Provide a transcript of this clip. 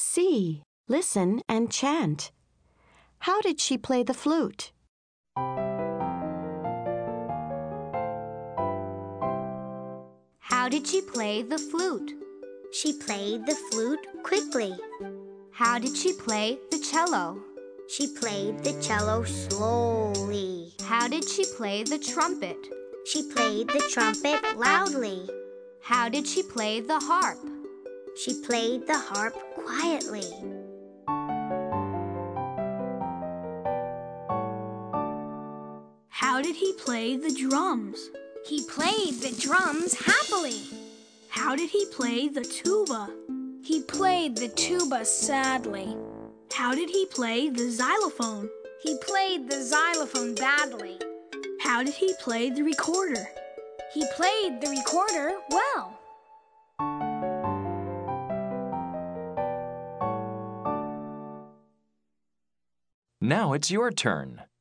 See, listen, and chant. How did she play the flute? How did she play the flute? She played the flute quickly. How did she play the cello? She played the cello slowly. How did she play the trumpet? She played the trumpet loudly. How did she play the harp? She played the harp quietly. How did he play the drums? He played the drums happily. How did he play the tuba? He played the tuba sadly. How did he play the xylophone? He played the xylophone badly. How did he play the recorder? He played the recorder well. Now it's your turn.